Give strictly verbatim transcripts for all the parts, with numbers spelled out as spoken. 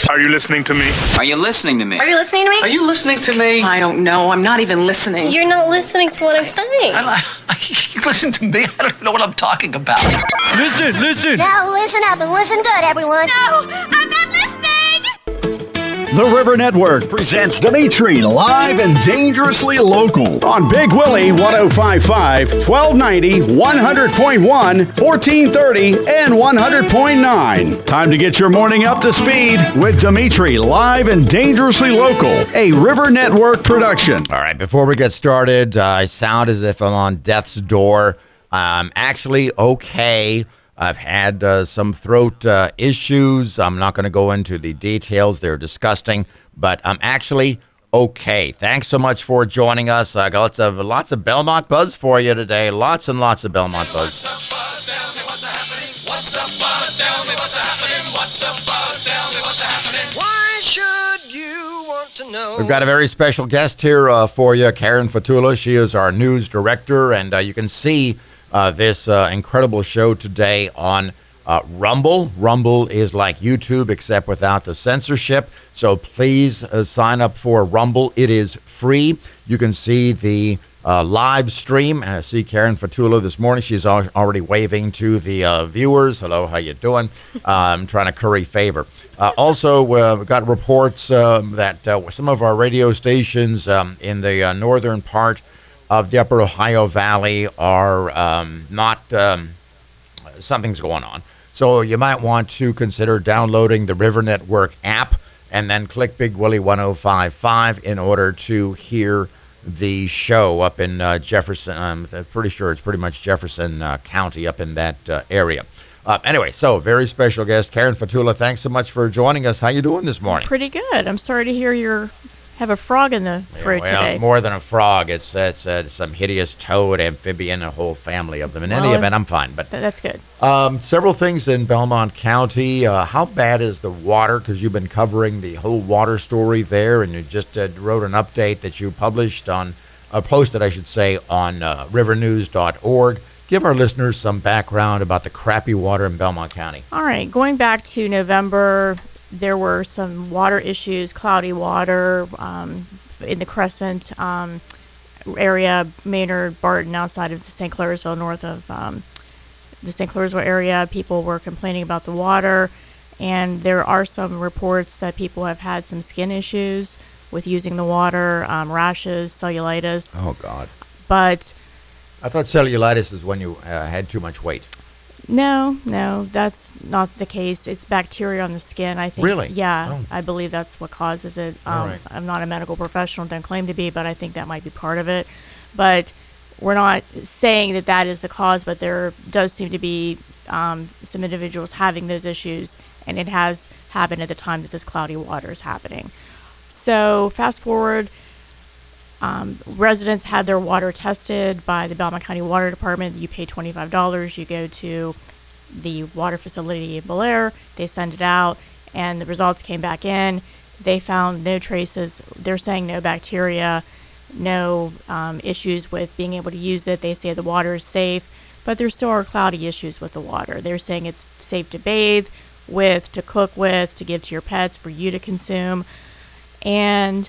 Are you listening to me? Are you listening to me? Are you listening to me? Are you listening to me? I don't know. I'm not even listening. You're not listening to what I'm saying. I, I, I, you listen to me. I don't even know what I'm talking about. Listen, listen. Now listen up and listen good, everyone. No, I'm not listening. The River Network presents Dimitri live and dangerously local on Big Willie one oh five point five, twelve ninety, one hundred point one, fourteen thirty, and one hundred point nine. Time to get your morning up to speed with Dimitri live and dangerously local, a River Network production. All right, before we get started, uh, I sound as if I'm on death's door. I'm actually okay. I've had uh, some throat uh, issues. I'm not going to go into the details. They're disgusting, but I'm actually okay. Thanks so much for joining us. I got lots of lots of Belmont buzz for you today. Lots and lots of Belmont buzz. What's the buzz? Tell me what's happening. What's the buzz? Tell me what's happening. What's the buzz? Tell me what's happening. Why should you want to know? We've got a very special guest here uh, for you, Karen Fatula. She is our news director, and uh, you can see Uh, this uh, incredible show today on uh, Rumble. Rumble is like YouTube except without the censorship. So please uh, sign up for Rumble. It is free. You can see the uh, live stream. I see Karen Fatula this morning. She's al- already waving to the uh, viewers. Hello, how you doing? I'm trying to curry favor. Uh, also, uh, we've got reports uh, that uh, some of our radio stations um, in the uh, northern part of the upper Ohio Valley are um, not, um, something's going on. So you might want to consider downloading the River Network app and then click Big Willie one oh five point five in order to hear the show up in uh, Jefferson. I'm pretty sure it's pretty much Jefferson uh, County up in that uh, area. Uh, anyway, so very special guest, Karen Fatula. Thanks so much for joining us. How you doing this morning? Pretty good. I'm sorry to hear you're have a frog in the throat yeah, well, today. It's more than a frog. It's it's uh, some hideous toad, amphibian, a whole family of them. In well, any event, I'm fine. But th- that's good. Um, several things in Belmont County. Uh, how bad is the water? Because you've been covering the whole water story there, and you just uh, wrote an update that you published on, uh, posted, I should say, on uh, river news dot org. Give our listeners some background about the crappy water in Belmont County. All right, going back to November, there were some water issues, cloudy water um, in the Crescent um, area, Maynard, Barton, outside of the Saint Clairsville, north of um, the Saint Clairsville area. People were complaining about the water, and there are some reports that people have had some skin issues with using the water, um, rashes, cellulitis. Oh, God. But I thought cellulitis is when you uh, had too much weight. No, no, that's not the case. It's bacteria on the skin, I think. Really? Yeah, oh. I believe that's what causes it. Um, All right. I'm not a medical professional, don't claim to be, but I think that might be part of it. But we're not saying that that is the cause, but there does seem to be um, some individuals having those issues, and it has happened at the time that this cloudy water is happening. So fast forward, um, residents had their water tested by the Belmont County Water Department. You pay twenty-five dollars. You go to the water facility in Belair. They send it out, and the results came back in. They found no traces. They're saying no bacteria, no um, issues with being able to use it. They say the water is safe, but there still are cloudy issues with the water. They're saying it's safe to bathe with, to cook with, to give to your pets, for you to consume. And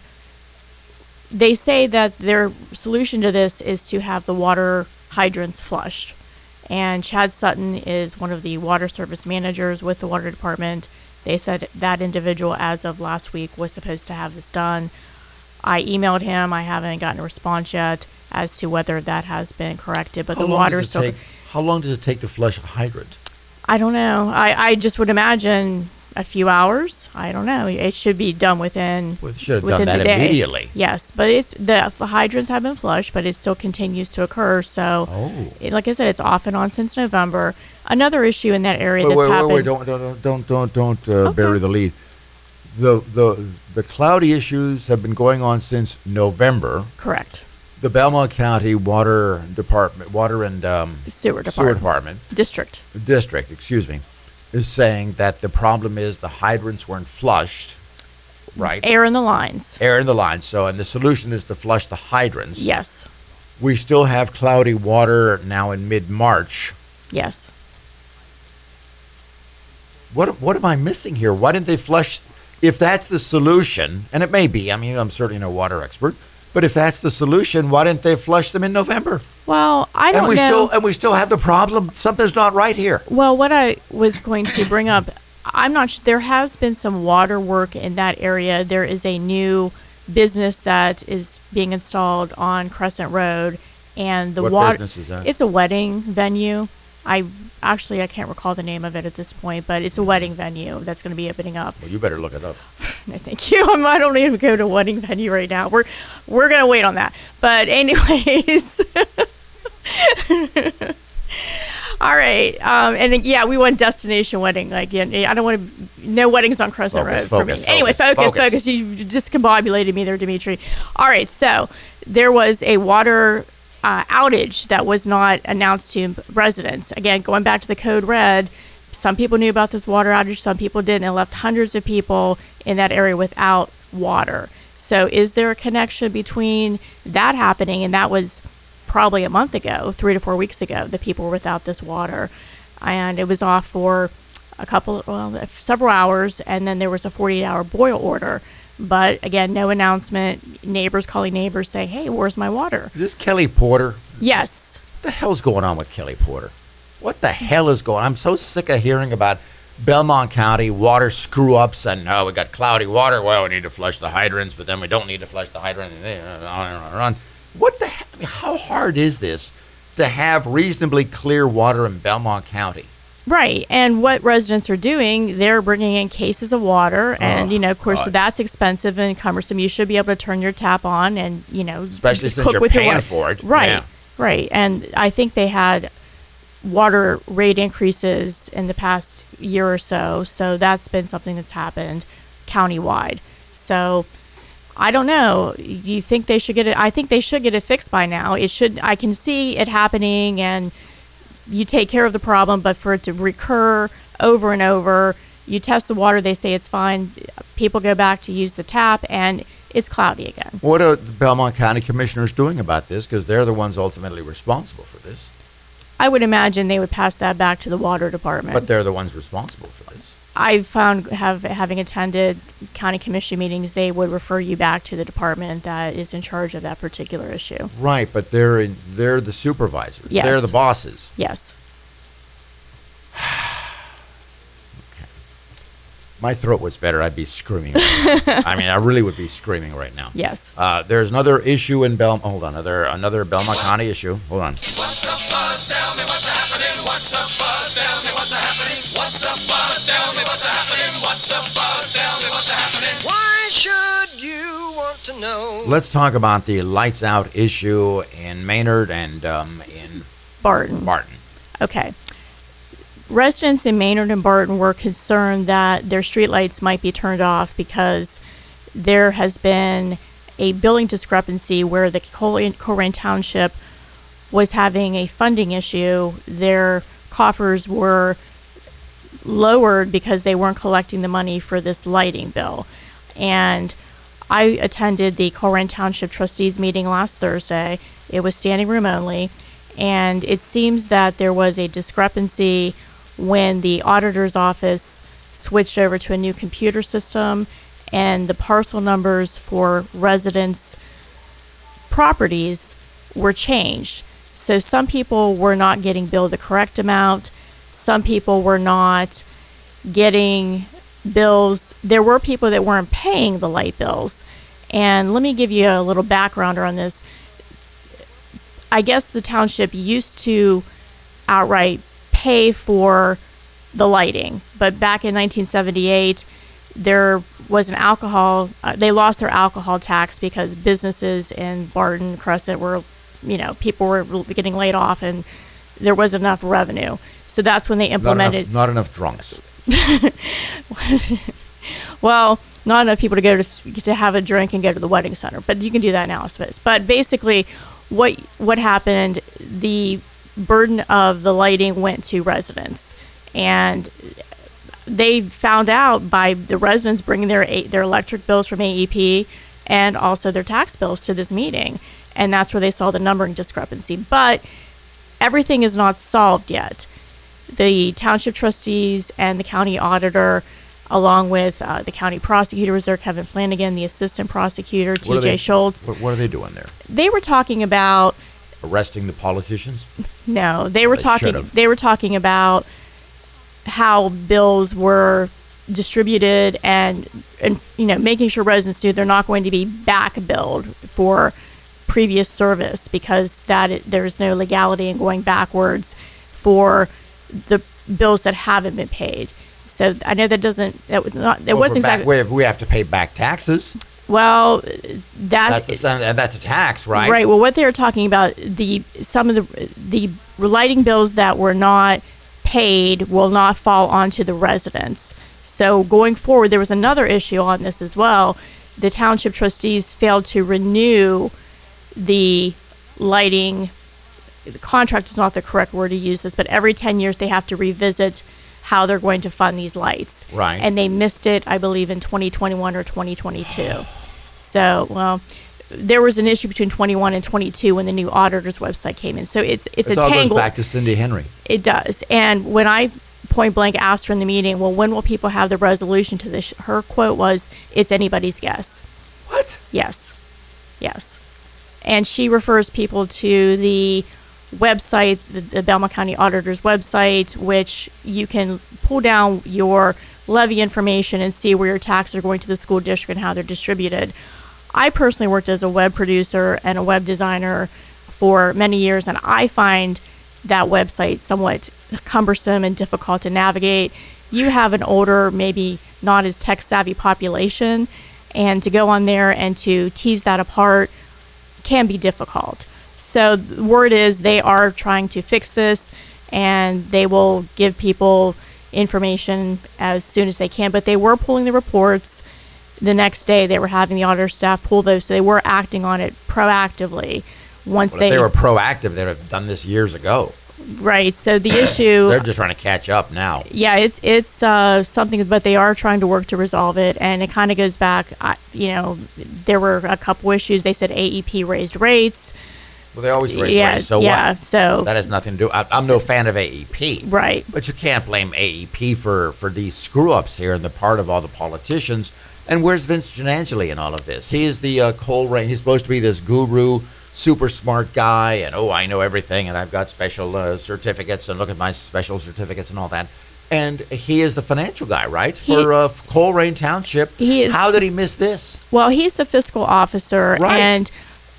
they say that their solution to this is to have the water hydrants flushed. And Chad Sutton is one of the water service managers with the water department. They said that individual, as of last week, was supposed to have this done. I emailed him. I haven't gotten a response yet as to whether that has been corrected. But how the water is still. Take, how long does it take to flush a hydrant? I don't know. I, I just would imagine a few hours. I don't know. It should be done within. Well, should have within done that the day. immediately. Yes, but it's the, the hydrants have been flushed, but it still continues to occur. So, oh. it, like I said, it's off and on since November. Another issue in that area wait, that's wait, happened. Wait, wait, don't, don't, don't, don't, don't uh, Okay. bury the lead. The the the cloudy issues have been going on since November. Correct. The Belmont County Water Department, Water and um, Sewer Department. Sewer Department District. District, excuse me, is saying that the problem is the hydrants weren't flushed, right? Air in the lines. Air in the lines. So, and the solution is to flush the hydrants. Yes. We still have cloudy water now in mid-March. Yes. What what am I missing here? Why didn't they flush if that's the solution, and it may be, I mean, I'm certainly no water expert, but if that's the solution, why didn't they flush them in November? Well, I don't and we know. Still, and we still have the problem. Something's not right here. Well, what I was going to bring up, I'm not sure. There has been some water work in that area. There is a new business that is being installed on Crescent Road, and the What water. business is that? It's a wedding venue. I actually I can't recall the name of it at this point, but it's a wedding venue that's going to be opening up. Well, you better look it up. No, thank you. I'm, I don't even go to a wedding venue right now. We're we're gonna wait on that. But anyways, all right. Um, and then, yeah, we want destination wedding. Like, yeah, I don't want to. No weddings on Crescent Focus, Road focus, for me. Anyway, focus, focus, focus. focus. You discombobulated me there, Dimitri. All right. So there was a water uh, outage that was not announced to residents. Again, going back to the code red. Some people knew about this water outage, some people didn't. It left hundreds of people in that area without water. So is there a connection between that happening, and that was probably a month ago, three to four weeks ago, that people were without this water, and it was off for a couple, well, several hours, and then there was a forty-eight hour boil order. But again, no announcement, neighbors calling neighbors saying, hey, where's my water? Is this Kelly Porter? Yes. What the hell's going on with Kelly Porter? What the hell is going on? I'm so sick of hearing about Belmont County water screw-ups and, no, we got cloudy water. Well, we need to flush the hydrants, but then we don't need to flush the hydrant. And on and on and on. What the hell? I mean, how hard is this to have reasonably clear water in Belmont County? Right. And what residents are doing, they're bringing in cases of water. And, Oh, you know, of course, God. that's expensive and cumbersome. You should be able to turn your tap on and, you know, Especially since cook you're with your paying water. for it. Right. Yeah. Right. And I think they had water rate increases in the past year or so. So that's been something that's happened countywide. So I don't know. You think they should get it? I think they should get it fixed by now. It should. I can see it happening, and you take care of the problem. But for it to recur over and over, you test the water. They say it's fine. People go back to use the tap, and it's cloudy again. What are the Belmont County commissioners doing about this? Because they're the ones ultimately responsible for this. I would imagine they would pass that back to the water department. But they're the ones responsible for this. I've found, have having attended county commission meetings, they would refer you back to the department that is in charge of that particular issue. Right, but they're in, they're the supervisors. Yes. They're the bosses. Yes. Okay. My throat was better. I'd be screaming. Right now. I mean, I really would be screaming right now. Yes. Uh, there's another issue in Belmont. Hold on, another another Belmont County issue. Hold on. What's the buzz? Tell me what's happening. What's the buzz? Tell me what's happening. What's the buzz? Tell me what's happening. What's the buzz? Tell me what's happening. Why should you want to know? Let's talk about the lights out issue in Maynard and um, in Barton. Barton. Okay. Residents in Maynard and Barton were concerned that their streetlights might be turned off because there has been a billing discrepancy where the Colerain Township was having a funding issue. Their coffers were lowered because they weren't collecting the money for this lighting bill. And I attended the Colerain Township trustees meeting last Thursday. It was standing room only. And it seems that there was a discrepancy when the auditor's office switched over to a new computer system, and the parcel numbers for residents' properties were changed. So some people were not getting billed the correct amount. Some people were not getting bills. There were people that weren't paying the light bills. And let me give you a little background on this. I guess the township used to outright pay for the lighting, but back in nineteen seventy-eight, there was an alcohol, uh, they lost their alcohol tax because businesses in Barton, Crescent were, you know, people were getting laid off and there wasn't enough revenue. So that's when they implemented. Not enough, not enough drunks. Well, not enough people to go to to have a drink and go to the wedding center, but you can do that now, I suppose. But basically, what what happened, the burden of the lighting went to residents, and they found out by the residents bringing their their electric bills from A E P and also their tax bills to this meeting, and that's where they saw the numbering discrepancy. But everything is not solved yet. The township trustees and the county auditor along with uh, the county prosecutor was there, Kevin Flanagan, the assistant prosecutor, What T are J they- Schultz. What, what are they doing there? They were talking about Arresting the politicians? no, they were They talking. should've. They were talking about how bills were distributed and and you know making sure residents knew they're not going to be back billed for previous service because that it, there's no legality in going backwards for the bills that haven't been paid. So I know that doesn't that was not that Well, wasn't we're back- exactly we, we have to pay back taxes. well that That's a, that's a tax, right? Right. Well, what they were talking about, the some of the the lighting bills that were not paid will not fall onto the residents. So going forward, there was another issue on this as well. The township trustees failed to renew the lighting. The contract is not the correct word to use this, but every ten years they have to revisit how they're going to fund these lights. Right. And they missed it, I believe, in twenty twenty-one or twenty twenty-two. So, well, there was an issue between twenty-one and twenty-two when the new auditor's website came in. So it's it's It a all goes tangle. back to Cindy Henry. It does. And when I point blank asked her in the meeting, well, when will people have the resolution to this? Her quote was, "It's anybody's guess." What? Yes. Yes. And she refers people to the website, the, the Belmont County Auditor's website, which you can pull down your levy information and see where your taxes are going to the school district and how they're distributed. I personally worked as a web producer and a web designer for many years, and I find that website somewhat cumbersome and difficult to navigate. You have an older, maybe not as tech savvy population, and to go on there and to tease that apart can be difficult. So the word is they are trying to fix this, and they will give people information as soon as they can. But they were pulling the reports the next day. They were having the auditor staff pull those, so they were acting on it proactively. Once Well, they, if they were proactive, they'd have done this years ago. right. So the issue, They're just trying to catch up now. yeah, it's it's uh, something, but they are trying to work to resolve it, and it kind of goes back. I, you know, there were a couple issues. They said A E P raised rates. Well, they always raise Yeah, rates. So yeah, what? so- that has nothing to do. I, I'm no fan of A E P. Right. But you can't blame A E P for for these screw ups here on the part of all the politicians. And where's Vince Giannangeli in all of this? He is the uh, Colerain. He's supposed to be this guru, super smart guy, and oh, I know everything, and I've got special uh, certificates, and look at my special certificates and all that. And he is the financial guy, right? He- for uh, Colerain Township. He is- How did he miss this? Well, he's the fiscal officer, Right. and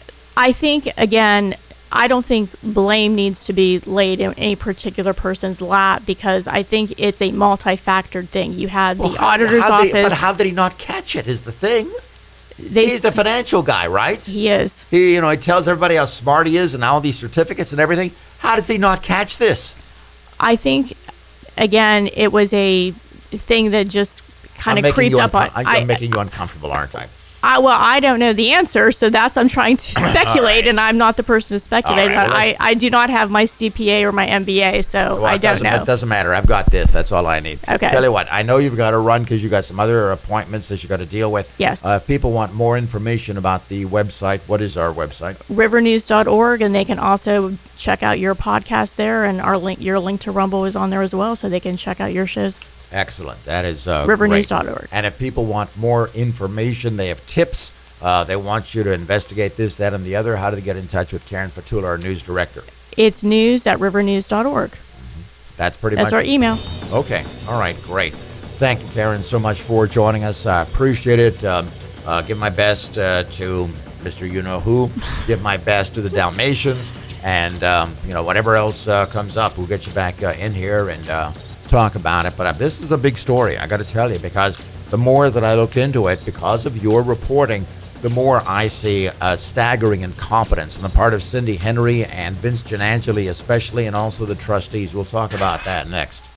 I think, again, I don't think blame needs to be laid in any particular person's lap, because I think it's a multi-factored thing. You had the Well, how- auditor's how did he- office. but how did he not catch it? Is the thing. they, He's the financial guy, right? he is. He, you know, he tells everybody how smart he is and all these certificates and everything. How does he not catch this? I think, again, it was a thing that just kind I'm of making creeped you up on. uncom- I'm I, making you uncomfortable, aren't I? I, well, I don't know the answer, so that's I'm trying to speculate, right. and I'm not the person to speculate. All right, well, I, let's- I do not have my C P A or my M B A, so Well, I it don't doesn't, know. It doesn't matter. I've got this. That's all I need. Okay. Tell you what, I know you've got to run because you got some other appointments that you got to deal with. Yes. Uh, if people want more information about the website, what is our website? river news dot org, and they can also check out your podcast there, and our link, your link to Rumble is on there as well, so they can check out your shows. Excellent. That is uh, river news great. dot org. And if people want more information, they have tips. Uh, they want you to investigate this, that, and the other. How do they get in touch with Karen Fatula, our news director? It's news at river news dot org. That's pretty That's much our email. Okay. All right. Great. Thank you, Karen, so much for joining us. I appreciate it. Um, uh, give my best uh, to Mister You Know Who. Give my best to the Dalmatians. And, um, you know, whatever else uh, comes up, we'll get you back uh, in here and uh, talk about it. But uh, this is a big story, I got to tell you, because the more that I look into it, because of your reporting, the more I see a staggering incompetence on the part of Cindy Henry and Vince Giannangeli especially, and also the trustees. We'll talk about that next.